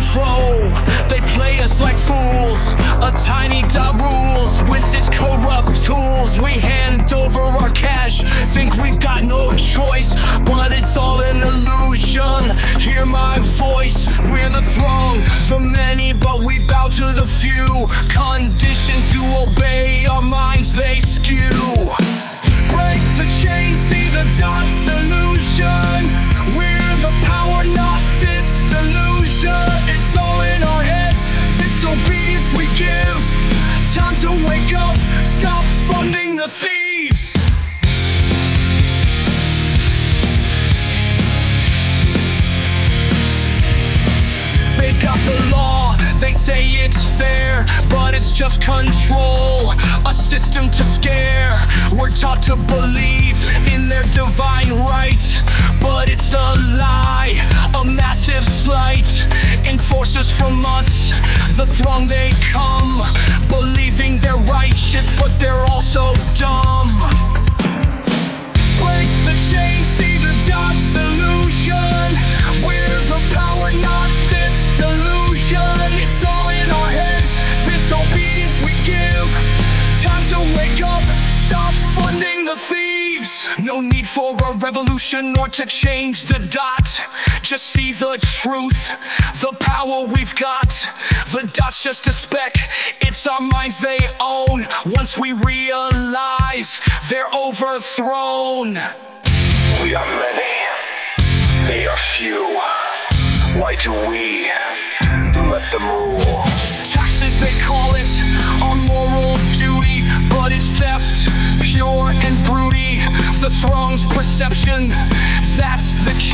control. They play us like fools. A tiny dot rules. With its corrupt tools, we hand over our cash. Think we've got no choice, but it's all an illusion. Hear my voice, we're the throng, the many, but we bow to the few. Conditioned to obey, our minds they skew. Break the chain, see the dot's illusion. We're the power, not this delusion. It's all in our heads, this obedience we give. Time to wake up, stop funding the thieves. They've got the law, they say it's fair, but it's just control, a system to scare. We're taught to believe in their divine right, but it's a lie, a massive slight. Enforcers from us, the throng they come, believing they're righteous, but they're also dumb. Break the chain, see the dot's illusion. We're the power, not this delusion. It's all in our heads, this obedience we give. Time to wake up, stop funding the thieves. No need for a revolution or to change the dot. Just see the truth, the power we've got. The dot's just a speck, it's our minds they own. Once we realize they're overthrown. We are many, they are few. Why do we let them rule? Taxes they call it, our moral duty, but it's theft, pure and broody. The throng's perception, that's the